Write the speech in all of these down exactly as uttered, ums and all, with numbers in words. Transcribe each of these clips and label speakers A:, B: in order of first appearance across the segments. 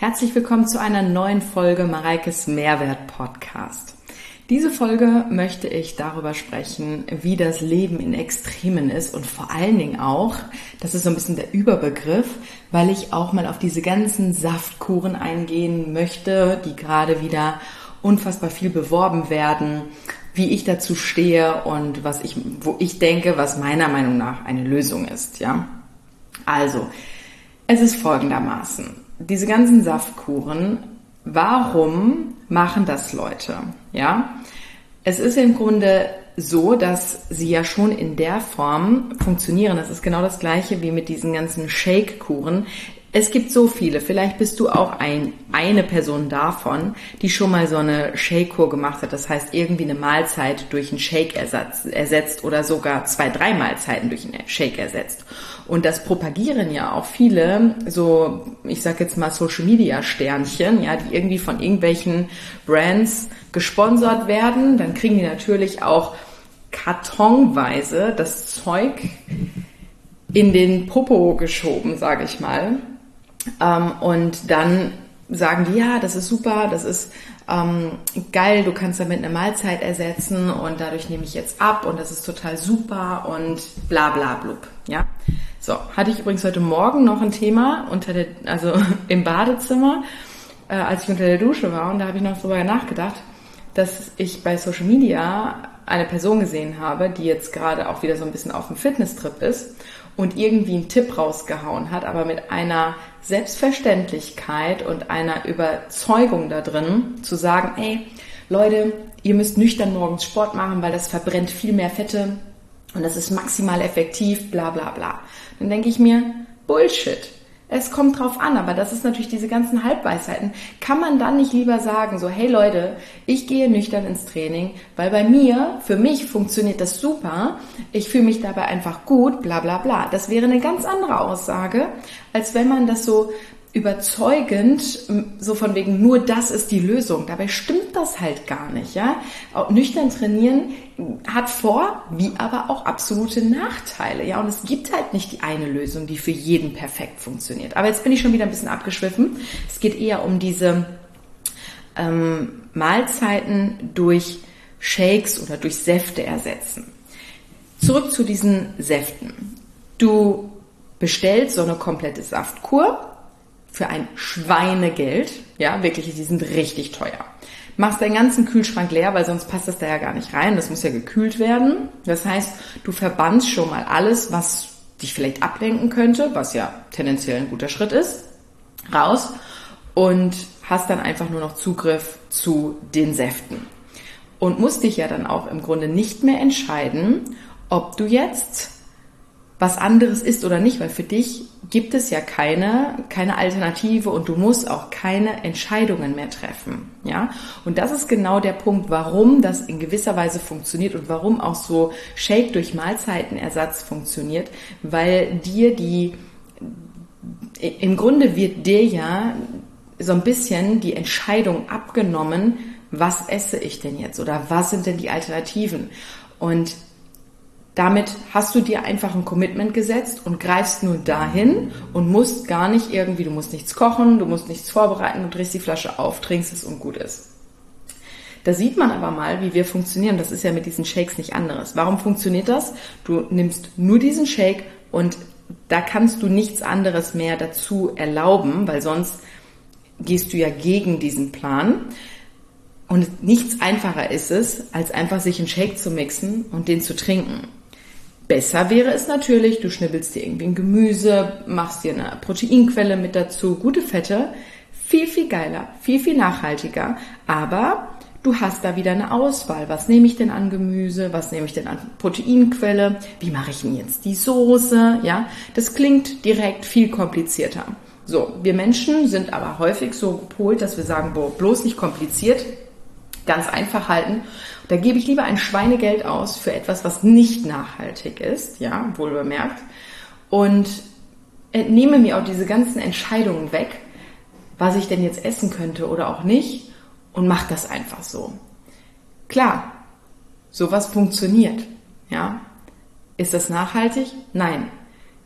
A: Herzlich willkommen zu einer neuen Folge Mareikes Mehrwert Podcast. Diese Folge möchte ich darüber sprechen, wie das Leben in Extremen ist und vor allen Dingen auch, das ist so ein bisschen der Überbegriff, weil ich auch mal auf diese ganzen Saftkuren eingehen möchte, die gerade wieder unfassbar viel beworben werden, wie ich dazu stehe und was ich, wo ich denke, was meiner Meinung nach eine Lösung ist, ja. Also, es ist folgendermaßen. Diese ganzen Saftkuren, warum machen das Leute? Ja, es ist im Grunde so, dass sie ja schon in der Form funktionieren. Das ist genau das Gleiche wie mit diesen ganzen Shake-Kuren. Es gibt so viele, vielleicht bist du auch ein, eine Person davon, die schon mal so eine Shake-Kur gemacht hat. Das heißt, irgendwie eine Mahlzeit durch einen Shake ersatz, ersetzt oder sogar zwei, drei Mahlzeiten durch einen Shake ersetzt. Und das propagieren ja auch viele, so, ich sag jetzt mal Social-Media-Sternchen, ja, die irgendwie von irgendwelchen Brands gesponsert werden. Dann kriegen die natürlich auch kartonweise das Zeug in den Popo geschoben, sage ich mal. Ähm, und dann sagen die, ja, das ist super, das ist ähm, geil, du kannst damit eine Mahlzeit ersetzen und dadurch nehme ich jetzt ab und das ist total super und bla bla blub, ja. So, hatte ich übrigens heute Morgen noch ein Thema unter der, also im Badezimmer, äh, als ich unter der Dusche war, und da habe ich noch drüber nachgedacht, dass ich bei Social Media eine Person gesehen habe, die jetzt gerade auch wieder so ein bisschen auf dem Fitnesstrip ist und irgendwie einen Tipp rausgehauen hat, aber mit einer Selbstverständlichkeit und einer Überzeugung da drin, zu sagen, ey, Leute, ihr müsst nüchtern morgens Sport machen, weil das verbrennt viel mehr Fette und das ist maximal effektiv, bla bla bla. Dann denke ich mir, Bullshit. Es kommt drauf an, aber das ist natürlich diese ganzen Halbweisheiten. Kann man dann nicht lieber sagen, so, hey Leute, ich gehe nüchtern ins Training, weil bei mir, für mich funktioniert das super, ich fühle mich dabei einfach gut, bla bla bla. Das wäre eine ganz andere Aussage, als wenn man das so überzeugend, so von wegen, nur das ist die Lösung. Dabei stimmt das halt gar nicht, ja. Auch nüchtern trainieren hat Vor-, wie aber auch absolute Nachteile, ja. Und es gibt halt nicht die eine Lösung, die für jeden perfekt funktioniert. Aber jetzt bin ich schon wieder ein bisschen abgeschwiffen. Es geht eher um diese ähm, Mahlzeiten durch Shakes oder durch Säfte ersetzen. Zurück zu diesen Säften. Du bestellst so eine komplette Saftkur für ein Schweinegeld, ja, wirklich, die sind richtig teuer. Machst deinen ganzen Kühlschrank leer, weil sonst passt das da ja gar nicht rein, das muss ja gekühlt werden. Das heißt, du verbannst schon mal alles, was dich vielleicht ablenken könnte, was ja tendenziell ein guter Schritt ist, raus und hast dann einfach nur noch Zugriff zu den Säften. Und musst dich ja dann auch im Grunde nicht mehr entscheiden, ob du jetzt was anderes ist oder nicht, weil für dich gibt es ja keine, keine Alternative und du musst auch keine Entscheidungen mehr treffen, ja. Und das ist genau der Punkt, warum das in gewisser Weise funktioniert und warum auch so Shake durch Mahlzeitenersatz funktioniert, weil dir die, im Grunde wird dir ja so ein bisschen die Entscheidung abgenommen, was esse ich denn jetzt oder was sind denn die Alternativen? Und damit hast du dir einfach ein Commitment gesetzt und greifst nur dahin und musst gar nicht irgendwie, du musst nichts kochen, du musst nichts vorbereiten, du drehst die Flasche auf, trinkst es und gut ist. Da sieht man aber mal, wie wir funktionieren. Das ist ja mit diesen Shakes nicht anderes. Warum funktioniert das? Du nimmst nur diesen Shake und da kannst du nichts anderes mehr dazu erlauben, weil sonst gehst du ja gegen diesen Plan. Und nichts einfacher ist es, als einfach sich einen Shake zu mixen und den zu trinken. Besser wäre es natürlich, du schnibbelst dir irgendwie ein Gemüse, machst dir eine Proteinquelle mit dazu, gute Fette, viel, viel geiler, viel, viel nachhaltiger, aber du hast da wieder eine Auswahl. Was nehme ich denn an Gemüse, was nehme ich denn an Proteinquelle, wie mache ich denn jetzt die Soße, ja, das klingt direkt viel komplizierter. So, wir Menschen sind aber häufig so gepolt, dass wir sagen, boah, bloß nicht kompliziert, ganz einfach halten. Da gebe ich lieber ein Schweinegeld aus für etwas, was nicht nachhaltig ist, ja, wohl bemerkt, und entnehme mir auch diese ganzen Entscheidungen weg, was ich denn jetzt essen könnte oder auch nicht, und mache das einfach so. Klar, sowas funktioniert, ja. Ist das nachhaltig? Nein.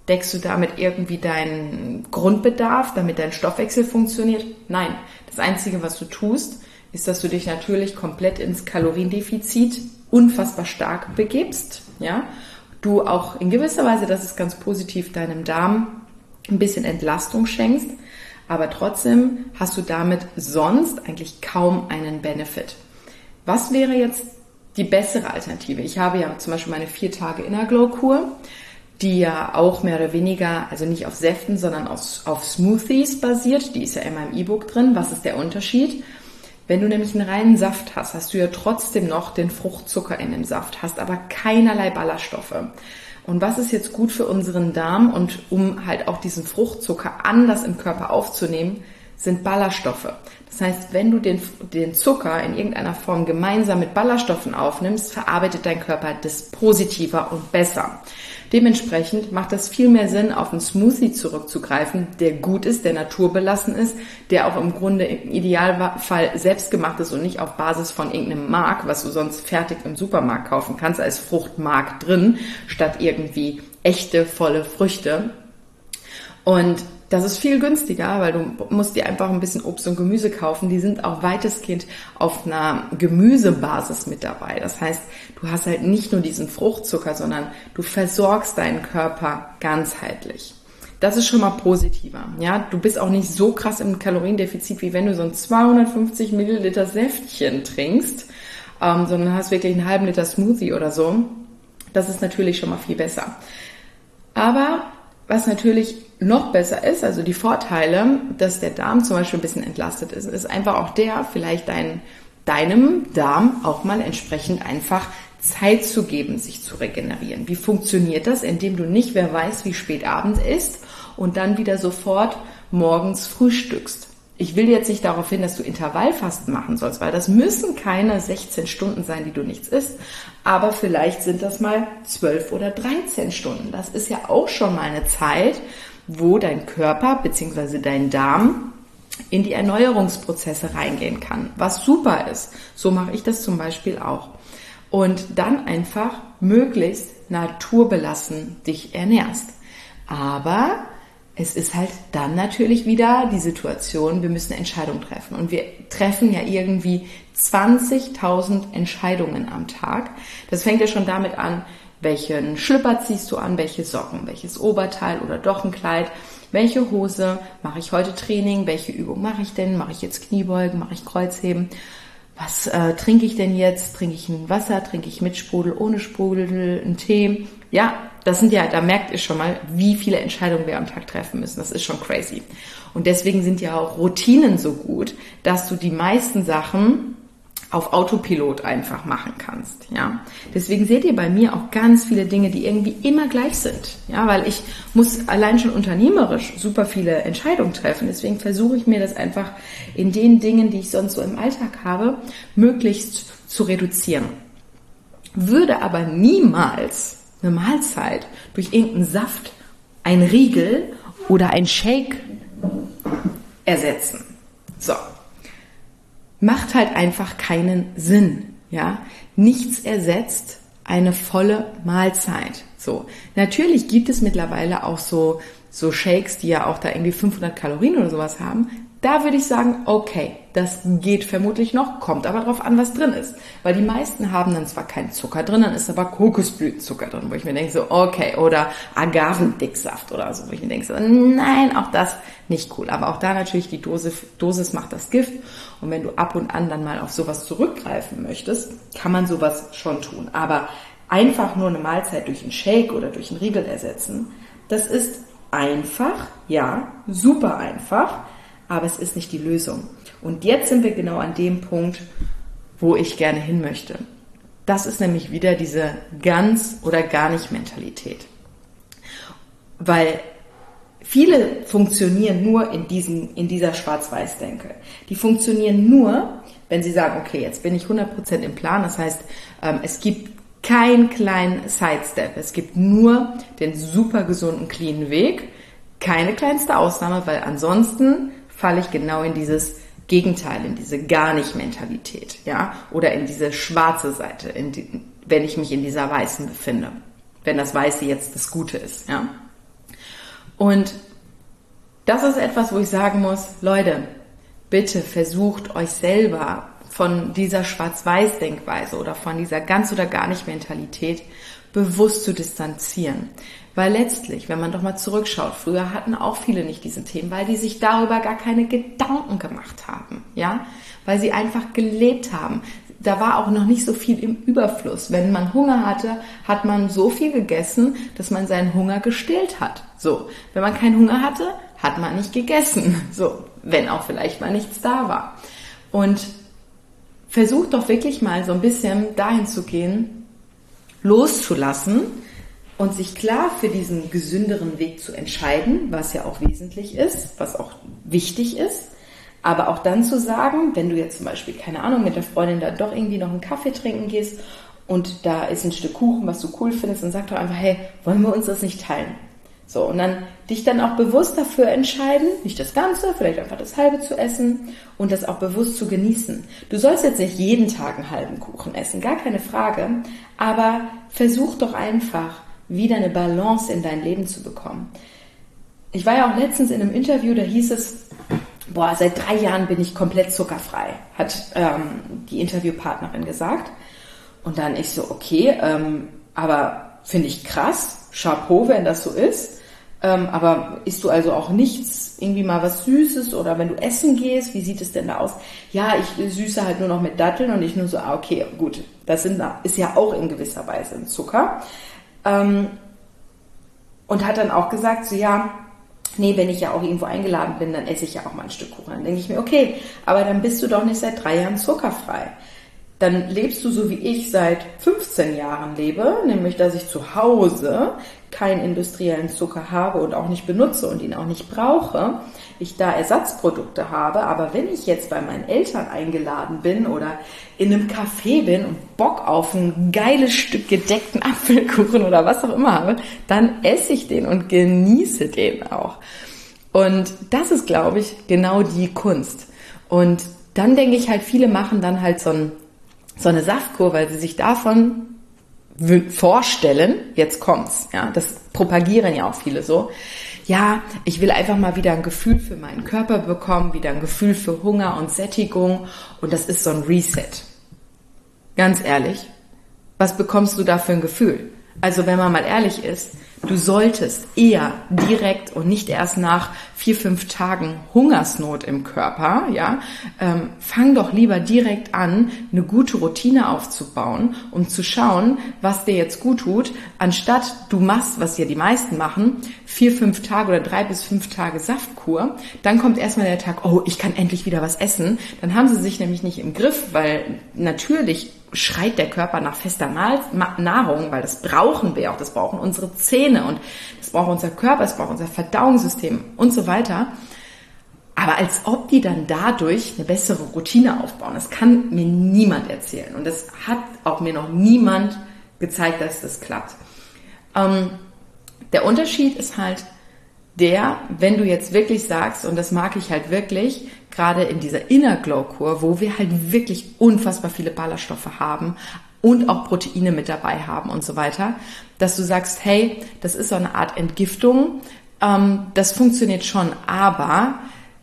A: Deckst du damit irgendwie deinen Grundbedarf, damit dein Stoffwechsel funktioniert? Nein. Das Einzige, was du tust, ist, dass du dich natürlich komplett ins Kaloriendefizit unfassbar stark begibst. Ja? Du auch in gewisser Weise, das ist ganz positiv, deinem Darm ein bisschen Entlastung schenkst. Aber trotzdem hast du damit sonst eigentlich kaum einen Benefit. Was wäre jetzt die bessere Alternative? Ich habe ja zum Beispiel meine vier Tage Inner Glow Kur, die ja auch mehr oder weniger, also nicht auf Säften, sondern auf, auf Smoothies basiert. Die ist ja in meinem E-Book drin. Was ist der Unterschied? Wenn du nämlich einen reinen Saft hast, hast du ja trotzdem noch den Fruchtzucker in dem Saft, hast aber keinerlei Ballaststoffe. Und was ist jetzt gut für unseren Darm und um halt auch diesen Fruchtzucker anders im Körper aufzunehmen, sind Ballaststoffe. Das heißt, wenn du den, den Zucker in irgendeiner Form gemeinsam mit Ballaststoffen aufnimmst, verarbeitet dein Körper das positiver und besser. Dementsprechend macht es viel mehr Sinn, auf einen Smoothie zurückzugreifen, der gut ist, der naturbelassen ist, der auch im Grunde im Idealfall selbst gemacht ist und nicht auf Basis von irgendeinem Mark, was du sonst fertig im Supermarkt kaufen kannst, als Fruchtmark drin, statt irgendwie echte, volle Früchte. Und das ist viel günstiger, weil du musst dir einfach ein bisschen Obst und Gemüse kaufen. Die sind auch weitestgehend auf einer Gemüsebasis mit dabei. Das heißt, du hast halt nicht nur diesen Fruchtzucker, sondern du versorgst deinen Körper ganzheitlich. Das ist schon mal positiver. Ja, du bist auch nicht so krass im Kaloriendefizit, wie wenn du so ein zweihundertfünfzig Milliliter Säftchen trinkst, ähm, sondern hast wirklich einen halben Liter Smoothie oder so. Das ist natürlich schon mal viel besser. Aber was natürlich noch besser ist, also die Vorteile, dass der Darm zum Beispiel ein bisschen entlastet ist, ist einfach auch der, vielleicht dein, deinem Darm auch mal entsprechend einfach Zeit zu geben, sich zu regenerieren. Wie funktioniert das? Indem du nicht, wer weiß, wie spät Abend ist und dann wieder sofort morgens frühstückst. Ich will jetzt nicht darauf hin, dass du Intervallfasten machen sollst, weil das müssen keine sechzehn Stunden sein, die du nichts isst. Aber vielleicht sind das mal zwölf oder dreizehn Stunden. Das ist ja auch schon mal eine Zeit, wo dein Körper bzw. dein Darm in die Erneuerungsprozesse reingehen kann, was super ist. So mache ich das zum Beispiel auch. Und dann einfach möglichst naturbelassen dich ernährst. Aber es ist halt dann natürlich wieder die Situation, wir müssen eine Entscheidung treffen. Und wir treffen ja irgendwie zwanzigtausend Entscheidungen am Tag. Das fängt ja schon damit an, welchen Schlüpper ziehst du an, welche Socken, welches Oberteil oder doch ein Kleid, welche Hose, mache ich heute Training, welche Übung mache ich denn, mache ich jetzt Kniebeugen, mache ich Kreuzheben, was äh, trinke ich denn jetzt, trinke ich ein Wasser, trinke ich mit Sprudel, ohne Sprudel, einen Tee, ja, das sind ja, da merkt ihr schon mal, wie viele Entscheidungen wir am Tag treffen müssen, das ist schon crazy. Und deswegen sind ja auch Routinen so gut, dass du die meisten Sachen auf Autopilot einfach machen kannst, ja. Deswegen seht ihr bei mir auch ganz viele Dinge, die irgendwie immer gleich sind, ja, weil ich muss allein schon unternehmerisch super viele Entscheidungen treffen. Deswegen versuche ich mir das einfach in den Dingen, die ich sonst so im Alltag habe, möglichst zu reduzieren. Würde aber niemals eine Mahlzeit durch irgendeinen Saft, ein Riegel oder ein Shake ersetzen. So. Macht halt einfach keinen Sinn, ja. Nichts ersetzt eine volle Mahlzeit. So. Natürlich gibt es mittlerweile auch so, so Shakes, die ja auch da irgendwie fünfhundert Kalorien oder sowas haben. Da würde ich sagen, okay, das geht vermutlich noch, kommt aber drauf an, was drin ist. Weil die meisten haben dann zwar keinen Zucker drin, dann ist aber Kokosblütenzucker drin, wo ich mir denke so, okay, oder Agavendicksaft oder so, wo ich mir denke so, nein, auch das nicht cool. Aber auch da natürlich die Dosis, Dosis macht das Gift. Und wenn du ab und an dann mal auf sowas zurückgreifen möchtest, kann man sowas schon tun. Aber einfach nur eine Mahlzeit durch einen Shake oder durch einen Riegel ersetzen, das ist einfach, ja, super einfach, aber es ist nicht die Lösung. Und jetzt sind wir genau an dem Punkt, wo ich gerne hin möchte. Das ist nämlich wieder diese ganz oder gar nicht Mentalität. Weil viele funktionieren nur in diesen, in dieser Schwarz-Weiß-Denke. Die funktionieren nur, wenn sie sagen, okay, jetzt bin ich hundert Prozent im Plan. Das heißt, es gibt keinen kleinen Sidestep. Es gibt nur den super gesunden, cleanen Weg. Keine kleinste Ausnahme, weil ansonsten falle ich genau in dieses Gegenteil, in diese Gar-nicht-Mentalität, ja, oder in diese schwarze Seite, in die, wenn ich mich in dieser Weißen befinde, wenn das Weiße jetzt das Gute ist, ja. Und das ist etwas, wo ich sagen muss, Leute, bitte versucht euch selber von dieser Schwarz-Weiß-Denkweise oder von dieser ganz oder gar nicht Mentalität bewusst zu distanzieren. Weil letztlich, wenn man doch mal zurückschaut, früher hatten auch viele nicht diesen Themen, weil die sich darüber gar keine Gedanken gemacht haben, ja, weil sie einfach gelebt haben. Da war auch noch nicht so viel im Überfluss. Wenn man Hunger hatte, hat man so viel gegessen, dass man seinen Hunger gestillt hat. So, wenn man keinen Hunger hatte, hat man nicht gegessen. So, wenn auch vielleicht mal nichts da war. Und versucht doch wirklich mal so ein bisschen dahin zu gehen, loszulassen und sich klar für diesen gesünderen Weg zu entscheiden, was ja auch wesentlich ist, was auch wichtig ist. Aber auch dann zu sagen, wenn du jetzt zum Beispiel, keine Ahnung, mit der Freundin da doch irgendwie noch einen Kaffee trinken gehst und da ist ein Stück Kuchen, was du cool findest, dann sag doch einfach, hey, wollen wir uns das nicht teilen? So, und dann dich dann auch bewusst dafür entscheiden, nicht das Ganze, vielleicht einfach das Halbe zu essen und das auch bewusst zu genießen. Du sollst jetzt nicht jeden Tag einen halben Kuchen essen, gar keine Frage, aber versuch doch einfach, wieder eine Balance in dein Leben zu bekommen. Ich war ja auch letztens in einem Interview, da hieß es, boah, seit drei Jahren bin ich komplett zuckerfrei, hat ähm, die Interviewpartnerin gesagt. Und dann ich so, okay, ähm, aber finde ich krass, Chapeau, wenn das so ist. Ähm, aber isst du also auch nichts, irgendwie mal was Süßes oder wenn du essen gehst, wie sieht es denn da aus? Ja, ich süße halt nur noch mit Datteln und ich nur so, ah, okay, gut, das sind, ist ja auch in gewisser Weise ein Zucker. Ähm, und hat dann auch gesagt, so ja, nee, wenn ich ja auch irgendwo eingeladen bin, dann esse ich ja auch mal ein Stück Kuchen. Dann denke ich mir, okay, aber dann bist du doch nicht seit drei Jahren zuckerfrei. Dann lebst du so, wie ich seit fünfzehn Jahren lebe, nämlich, dass ich zu Hause keinen industriellen Zucker habe und auch nicht benutze und ihn auch nicht brauche. Ich da Ersatzprodukte habe, aber wenn ich jetzt bei meinen Eltern eingeladen bin oder in einem Café bin und Bock auf ein geiles Stück gedeckten Apfelkuchen oder was auch immer habe, dann esse ich den und genieße den auch. Und das ist, glaube ich, genau die Kunst. Und dann denke ich halt, viele machen dann halt so ein so eine Saftkur, weil sie sich davon vorstellen, jetzt kommt's, ja, das propagieren ja auch viele so, ja, ich will einfach mal wieder ein Gefühl für meinen Körper bekommen, wieder ein Gefühl für Hunger und Sättigung und das ist so ein Reset. Ganz ehrlich, was bekommst du da für ein Gefühl? Also wenn man mal ehrlich ist, du solltest eher direkt und nicht erst nach vier, fünf Tagen Hungersnot im Körper, ja, ähm, fang doch lieber direkt an, eine gute Routine aufzubauen, um zu schauen, was dir jetzt gut tut, anstatt du machst, was ja die meisten machen, vier, fünf Tage oder drei bis fünf Tage Saftkur, dann kommt erstmal der Tag, oh, ich kann endlich wieder was essen, dann haben sie sich nämlich nicht im Griff, weil natürlich schreit der Körper nach fester Nahrung, weil das brauchen wir auch, das brauchen unsere Zähne und das braucht unser Körper, das braucht unser Verdauungssystem und so weiter. Aber als ob die dann dadurch eine bessere Routine aufbauen, das kann mir niemand erzählen und das hat auch mir noch niemand gezeigt, dass das klappt. Ähm, der Unterschied ist halt der, wenn du jetzt wirklich sagst, und das mag ich halt wirklich, gerade in dieser Inner Glow Kur, wo wir halt wirklich unfassbar viele Ballaststoffe haben und auch Proteine mit dabei haben und so weiter, dass du sagst, hey, das ist so eine Art Entgiftung, ähm, das funktioniert schon, aber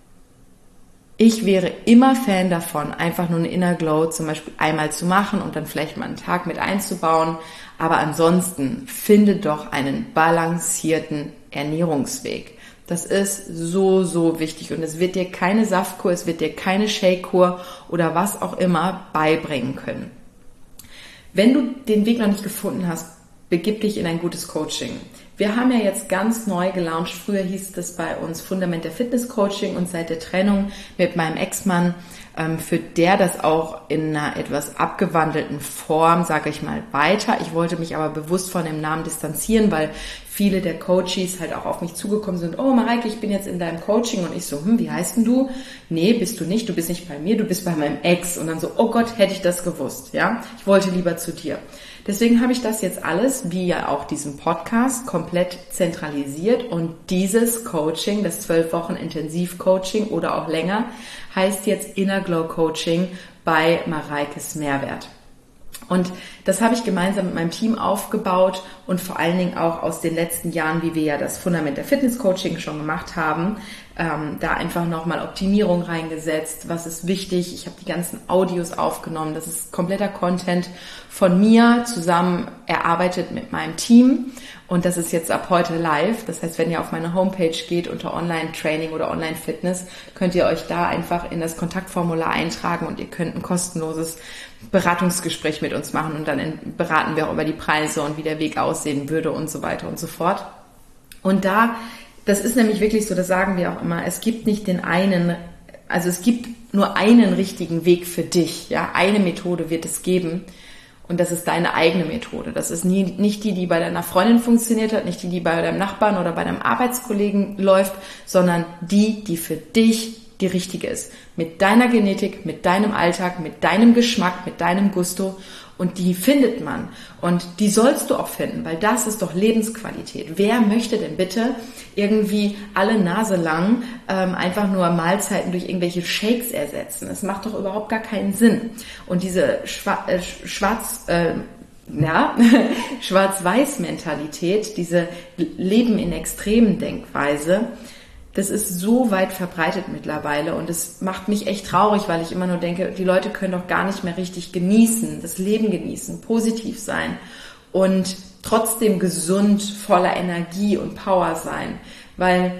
A: ich wäre immer Fan davon, einfach nur eine Inner Glow zum Beispiel einmal zu machen und dann vielleicht mal einen Tag mit einzubauen, aber ansonsten finde doch einen balancierten Ernährungsweg. Das ist so, so wichtig und es wird dir keine Saftkur, es wird dir keine Shake-Kur oder was auch immer beibringen können. Wenn du den Weg noch nicht gefunden hast, begib dich in ein gutes Coaching. Wir haben ja jetzt ganz neu gelauncht, früher hieß das bei uns Fundament der Fitness Coaching und seit der Trennung mit meinem Ex-Mann ähm, führt der das auch in einer etwas abgewandelten Form, sage ich mal, weiter. Ich wollte mich aber bewusst von dem Namen distanzieren, weil viele der Coaches halt auch auf mich zugekommen sind, oh Mareike, ich bin jetzt in deinem Coaching und ich so, hm, wie heißt denn du? Nee, bist du nicht, du bist nicht bei mir, du bist bei meinem Ex und dann so, oh Gott, hätte ich das gewusst, ja, ich wollte lieber zu dir. Deswegen habe ich das jetzt alles, wie ja auch diesen Podcast, komplett zentralisiert und dieses Coaching, das zwölf Wochen Intensivcoaching oder auch länger, heißt jetzt Inner Glow Coaching bei Mareikes Mehrwert. Und das habe ich gemeinsam mit meinem Team aufgebaut und vor allen Dingen auch aus den letzten Jahren, wie wir ja das Fundament der Fitness Coaching schon gemacht haben, ähm, da einfach nochmal Optimierung reingesetzt. Was ist wichtig? Ich habe die ganzen Audios aufgenommen. Das ist kompletter Content von mir zusammen erarbeitet mit meinem Team. Und das ist jetzt ab heute live. Das heißt, wenn ihr auf meine Homepage geht unter Online-Training oder Online-Fitness, könnt ihr euch da einfach in das Kontaktformular eintragen und ihr könnt ein kostenloses Beratungsgespräch mit uns machen und dann beraten wir auch über die Preise und wie der Weg aussehen würde und so weiter und so fort. Und da, das ist nämlich wirklich so, das sagen wir auch immer, es gibt nicht den einen, also es gibt nur einen richtigen Weg für dich, ja, eine Methode wird es geben. Und das ist deine eigene Methode. Das ist nie, nicht die, die bei deiner Freundin funktioniert hat, nicht die, die bei deinem Nachbarn oder bei deinem Arbeitskollegen läuft, sondern die, die für dich die richtige ist. Mit deiner Genetik, mit deinem Alltag, mit deinem Geschmack, mit deinem Gusto. Und die findet man. Und die sollst du auch finden, weil das ist doch Lebensqualität. Wer möchte denn bitte irgendwie alle Nase lang ähm, einfach nur Mahlzeiten durch irgendwelche Shakes ersetzen? Das macht doch überhaupt gar keinen Sinn. Und diese Schwa- äh, Schwarz... Äh, ja, Schwarz-Weiß-Mentalität, diese Leben in extremen Denkweise, das ist so weit verbreitet mittlerweile und es macht mich echt traurig, weil ich immer nur denke, die Leute können doch gar nicht mehr richtig genießen, das Leben genießen, positiv sein und trotzdem gesund, voller Energie und Power sein. Weil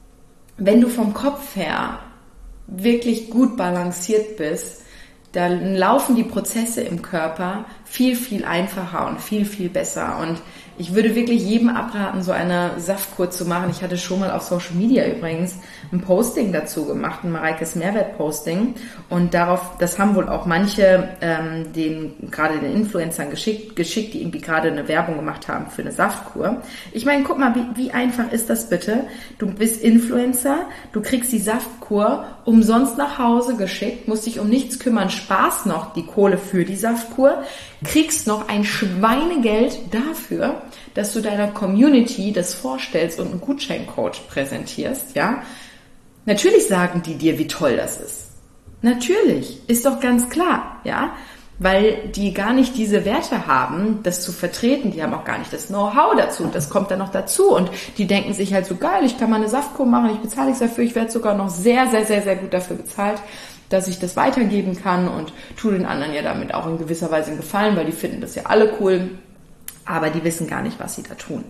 A: wenn du vom Kopf her wirklich gut balanciert bist, dann laufen die Prozesse im Körper viel, viel einfacher und viel, viel besser. Und ich würde wirklich jedem abraten, so eine Saftkur zu machen. Ich hatte schon mal auf Social Media übrigens ein Posting dazu gemacht, ein Mareikes Mehrwert-Posting. Und darauf, das haben wohl auch manche ähm, den gerade den Influencern geschickt, geschickt, die irgendwie gerade eine Werbung gemacht haben für eine Saftkur. Ich meine, guck mal, wie, wie einfach ist das bitte? Du bist Influencer, du kriegst die Saftkur umsonst nach Hause geschickt, musst dich um nichts kümmern, sparst noch die Kohle für die Saftkur, kriegst noch ein Schweinegeld dafür, dass du deiner Community das vorstellst und einen Gutscheincode präsentierst, ja. Natürlich sagen die dir, wie toll das ist. Natürlich, ist doch ganz klar, ja. Weil die gar nicht diese Werte haben, das zu vertreten. Die haben auch gar nicht das Know-how dazu. Das kommt dann noch dazu. Und die denken sich halt so, geil, ich kann mal eine Saftkur machen, ich bezahle nichts dafür. Ich werde sogar noch sehr, sehr, sehr, sehr gut dafür bezahlt, dass ich das weitergeben kann und tue den anderen ja damit auch in gewisser Weise einen Gefallen, weil die finden das ja alle cool. Aber die wissen gar nicht, was sie da tun.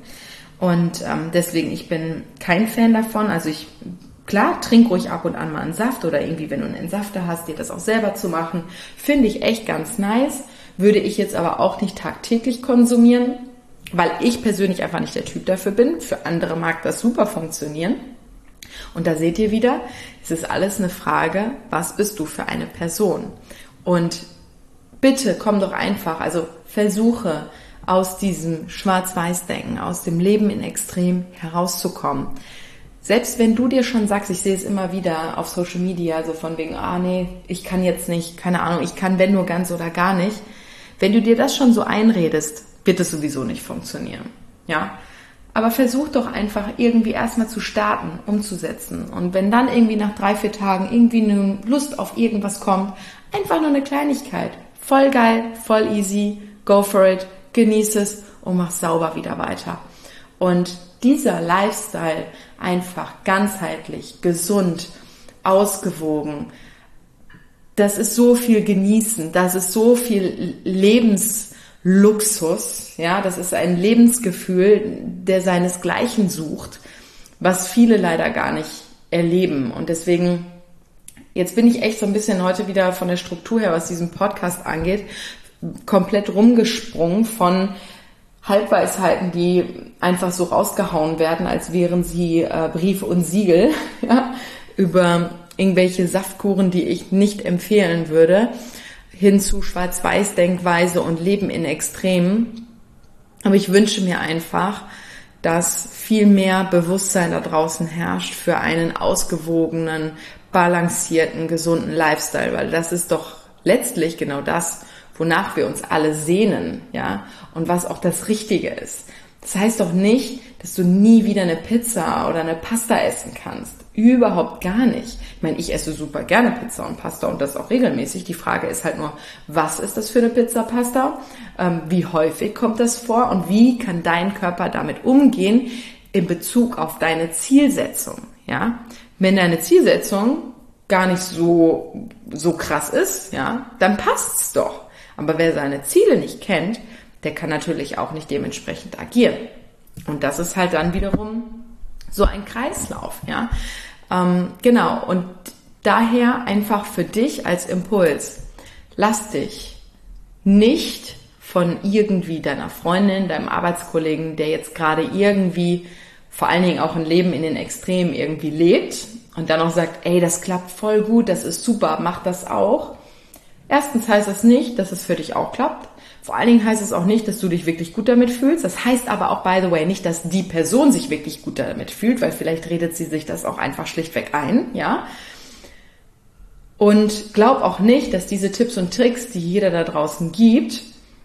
A: Und ähm, deswegen, ich bin kein Fan davon. Also ich, klar, trink ruhig ab und an mal einen Saft oder irgendwie, wenn du einen Entsafter hast, dir das auch selber zu machen, finde ich echt ganz nice. Würde ich jetzt aber auch nicht tagtäglich konsumieren, weil ich persönlich einfach nicht der Typ dafür bin. Für andere mag das super funktionieren. Und da seht ihr wieder, es ist alles eine Frage, was bist du für eine Person? Und bitte komm doch einfach, also versuche aus diesem Schwarz-Weiß-Denken, aus dem Leben in Extrem herauszukommen. Selbst wenn du dir schon sagst, ich sehe es immer wieder auf Social Media, so von wegen, ah nee, ich kann jetzt nicht, keine Ahnung, ich kann wenn nur ganz oder gar nicht. Wenn du dir das schon so einredest, wird es sowieso nicht funktionieren, ja. Aber versuch doch einfach irgendwie erstmal zu starten, umzusetzen. Und wenn dann irgendwie nach drei, vier Tagen irgendwie eine Lust auf irgendwas kommt, einfach nur eine Kleinigkeit. Voll geil, voll easy, go for it, genieß es und mach sauber wieder weiter. Und dieser Lifestyle einfach ganzheitlich, gesund, ausgewogen, das ist so viel Genießen, das ist so viel Lebensluxus, ja, das ist ein Lebensgefühl, der seinesgleichen sucht, was viele leider gar nicht erleben. Und deswegen, jetzt bin ich echt so ein bisschen heute wieder von der Struktur her, was diesen Podcast angeht, komplett rumgesprungen von Halbweisheiten, die einfach so rausgehauen werden, als wären sie äh, Brief und Siegel, ja, über irgendwelche Saftkuren, die ich nicht empfehlen würde, hin zu Schwarz-Weiß-Denkweise und Leben in Extremen. Aber ich wünsche mir einfach, dass viel mehr Bewusstsein da draußen herrscht für einen ausgewogenen, balancierten, gesunden Lifestyle, weil das ist doch letztlich genau das, wonach wir uns alle sehnen, ja, und was auch das Richtige ist. Das heißt doch nicht, dass du nie wieder eine Pizza oder eine Pasta essen kannst. Überhaupt gar nicht. Ich meine, ich esse super gerne Pizza und Pasta und das auch regelmäßig. Die Frage ist halt nur, was ist das für eine Pizza, Pasta? Ähm, wie häufig kommt das vor? Und wie kann dein Körper damit umgehen in Bezug auf deine Zielsetzung? Ja? Wenn deine Zielsetzung gar nicht so, so krass ist, ja, dann passt's doch. Aber wer seine Ziele nicht kennt, der kann natürlich auch nicht dementsprechend agieren. Und das ist halt dann wiederum so ein Kreislauf, ja. Ähm, genau, und daher einfach für dich als Impuls, lass dich nicht von irgendwie deiner Freundin, deinem Arbeitskollegen, der jetzt gerade irgendwie vor allen Dingen auch ein Leben in den Extremen irgendwie lebt und dann auch sagt, ey, das klappt voll gut, das ist super, mach das auch. Erstens heißt das nicht, dass es für dich auch klappt. Vor allen Dingen heißt es auch nicht, dass du dich wirklich gut damit fühlst. Das heißt aber auch, by the way, nicht, dass die Person sich wirklich gut damit fühlt, weil vielleicht redet sie sich das auch einfach schlichtweg ein, ja. Und glaub auch nicht, dass diese Tipps und Tricks, die jeder da draußen gibt,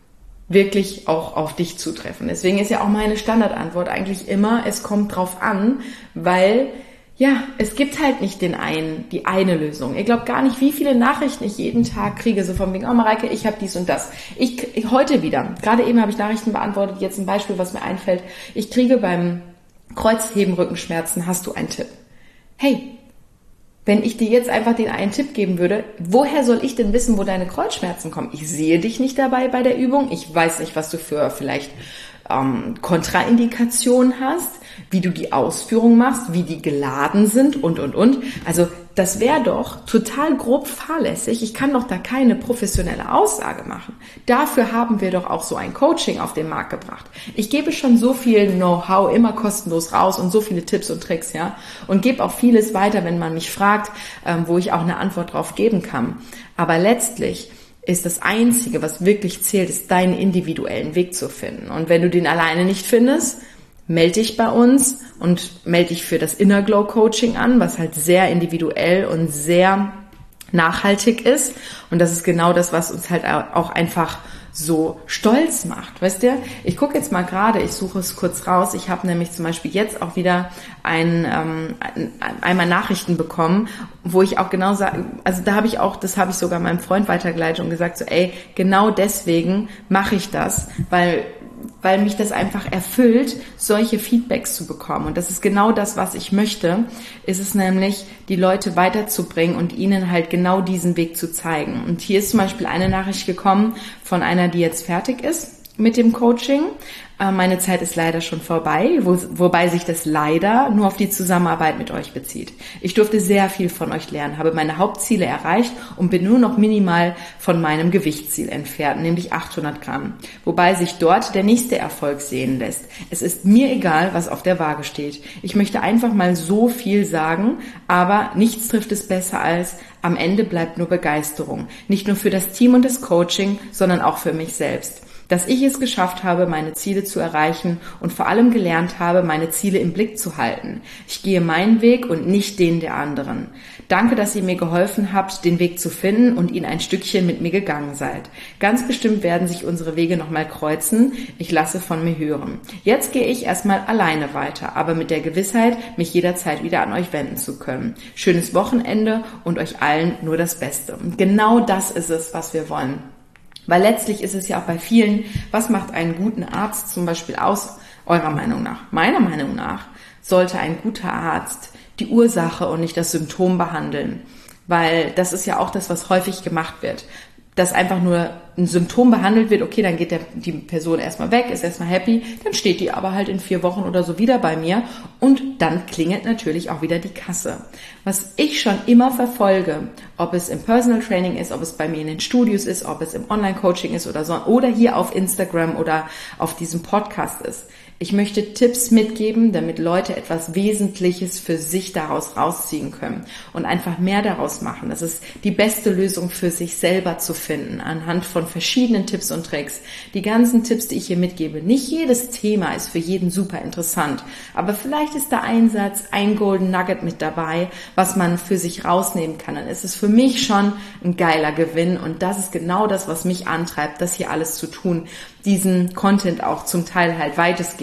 A: wirklich auch auf dich zutreffen. Deswegen ist ja auch meine Standardantwort eigentlich immer, es kommt drauf an, weil ja, es gibt halt nicht den einen, die eine Lösung. Ihr glaubt gar nicht, wie viele Nachrichten ich jeden Tag kriege, so von wegen, oh Mareike, ich habe dies und das. Ich, ich heute wieder, gerade eben habe ich Nachrichten beantwortet, jetzt ein Beispiel, was mir einfällt. Ich kriege beim Kreuzheben Rückenschmerzen, hast du einen Tipp? Hey, wenn ich dir jetzt einfach den einen Tipp geben würde, woher soll ich denn wissen, wo deine Kreuzschmerzen kommen? Ich sehe dich nicht dabei bei der Übung. Ich weiß nicht, was du für vielleicht ähm, Kontraindikationen hast, wie du die Ausführung machst, wie die geladen sind und, und, und. Also das wäre doch total grob fahrlässig. Ich kann doch da keine professionelle Aussage machen. Dafür haben wir doch auch so ein Coaching auf den Markt gebracht. Ich gebe schon so viel Know-how immer kostenlos raus und so viele Tipps und Tricks, ja, und gebe auch vieles weiter, wenn man mich fragt, ähm, wo ich auch eine Antwort drauf geben kann. Aber letztlich ist das Einzige, was wirklich zählt, ist deinen individuellen Weg zu finden. Und wenn du den alleine nicht findest, melde dich bei uns und melde dich für das Inner Glow Coaching an, was halt sehr individuell und sehr nachhaltig ist. Und das ist genau das, was uns halt auch einfach so stolz macht. Weißt du, ich gucke jetzt mal gerade, ich suche es kurz raus. Ich habe nämlich zum Beispiel jetzt auch wieder ein, ähm, ein, einmal Nachrichten bekommen, wo ich auch genau sage, also da habe ich auch, das habe ich sogar meinem Freund weitergeleitet und gesagt so, ey, genau deswegen mache ich das, weil weil mich das einfach erfüllt, solche Feedbacks zu bekommen. Und das ist genau das, was ich möchte, ist es nämlich, die Leute weiterzubringen und ihnen halt genau diesen Weg zu zeigen. Und hier ist zum Beispiel eine Nachricht gekommen von einer, die jetzt fertig ist mit dem Coaching. Meine Zeit ist leider schon vorbei, wo, wobei sich das leider nur auf die Zusammenarbeit mit euch bezieht. Ich durfte sehr viel von euch lernen, habe meine Hauptziele erreicht und bin nur noch minimal von meinem Gewichtsziel entfernt, nämlich achthundert Gramm. Wobei sich dort der nächste Erfolg sehen lässt. Es ist mir egal, was auf der Waage steht. Ich möchte einfach mal so viel sagen, aber nichts trifft es besser als, am Ende bleibt nur Begeisterung. Nicht nur für das Team und das Coaching, sondern auch für mich selbst. Dass ich es geschafft habe, meine Ziele zu erreichen und vor allem gelernt habe, meine Ziele im Blick zu halten. Ich gehe meinen Weg und nicht den der anderen. Danke, dass ihr mir geholfen habt, den Weg zu finden und ihn ein Stückchen mit mir gegangen seid. Ganz bestimmt werden sich unsere Wege nochmal kreuzen. Ich lasse von mir hören. Jetzt gehe ich erstmal alleine weiter, aber mit der Gewissheit, mich jederzeit wieder an euch wenden zu können. Schönes Wochenende und euch allen nur das Beste. Und genau das ist es, was wir wollen. Weil letztlich ist es ja auch bei vielen, was macht einen guten Arzt zum Beispiel aus, eurer Meinung nach? Meiner Meinung nach sollte ein guter Arzt die Ursache und nicht das Symptom behandeln. Weil das ist ja auch das, was häufig gemacht wird. Dass einfach nur ein Symptom behandelt wird, okay, dann geht der, die Person erstmal weg, ist erstmal happy, dann steht die aber halt in vier Wochen oder so wieder bei mir und dann klingelt natürlich auch wieder die Kasse. Was ich schon immer verfolge, ob es im Personal Training ist, ob es bei mir in den Studios ist, ob es im Online-Coaching ist oder so, oder hier auf Instagram oder auf diesem Podcast ist. Ich möchte Tipps mitgeben, damit Leute etwas Wesentliches für sich daraus rausziehen können und einfach mehr daraus machen. Das ist die beste Lösung für sich selber zu finden, anhand von verschiedenen Tipps und Tricks. Die ganzen Tipps, die ich hier mitgebe, nicht jedes Thema ist für jeden super interessant, aber vielleicht ist da ein Satz, ein Golden Nugget mit dabei, was man für sich rausnehmen kann. Dann ist es für mich schon ein geiler Gewinn und das ist genau das, was mich antreibt, das hier alles zu tun, diesen Content auch zum Teil halt weitestgehend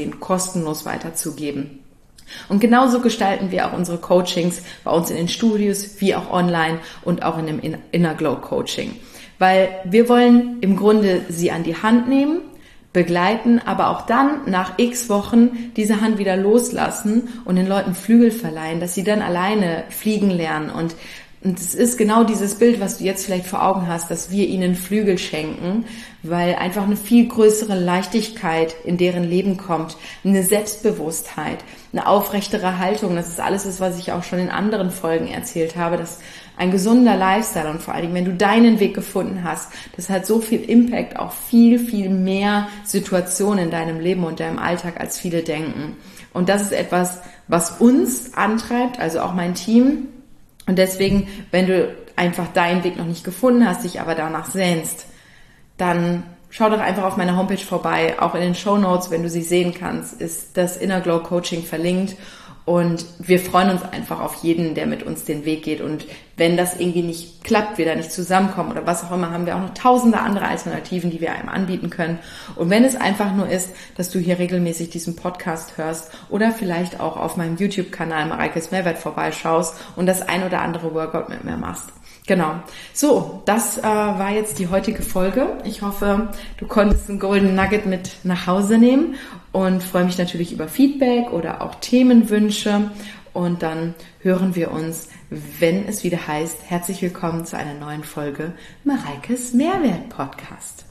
A: eben kostenlos weiterzugeben. Und genauso gestalten wir auch unsere Coachings bei uns in den Studios, wie auch online und auch in dem Inner Glow Coaching. Weil wir wollen im Grunde sie an die Hand nehmen, begleiten, aber auch dann nach x Wochen diese Hand wieder loslassen und den Leuten Flügel verleihen, dass sie dann alleine fliegen lernen. Und Und es ist genau dieses Bild, was du jetzt vielleicht vor Augen hast, dass wir ihnen Flügel schenken, weil einfach eine viel größere Leichtigkeit in deren Leben kommt, eine Selbstbewusstheit, eine aufrechtere Haltung. Das ist alles, was ich auch schon in anderen Folgen erzählt habe, dass ein gesunder Lifestyle und vor allen Dingen, wenn du deinen Weg gefunden hast, das hat so viel Impact auf viel, viel mehr Situationen in deinem Leben und deinem Alltag, als viele denken. Und das ist etwas, was uns antreibt, also auch mein Team. Und deswegen, wenn du einfach deinen Weg noch nicht gefunden hast, dich aber danach sehnst, dann schau doch einfach auf meiner Homepage vorbei. Auch in den Shownotes, wenn du sie sehen kannst, ist das Inner Glow Coaching verlinkt. Und wir freuen uns einfach auf jeden, der mit uns den Weg geht. Und wenn das irgendwie nicht klappt, wir da nicht zusammenkommen oder was auch immer, haben wir auch noch tausende andere Alternativen, die wir einem anbieten können. Und wenn es einfach nur ist, dass du hier regelmäßig diesen Podcast hörst oder vielleicht auch auf meinem YouTube-Kanal Mareikes Mehrwert vorbeischaust und das ein oder andere Workout mit mir machst. Genau. So, das äh, war jetzt die heutige Folge. Ich hoffe, du konntest einen Golden Nugget mit nach Hause nehmen und freue mich natürlich über Feedback oder auch Themenwünsche. Und dann hören wir uns, wenn es wieder heißt, herzlich willkommen zu einer neuen Folge Mareikes Mehrwert Podcast.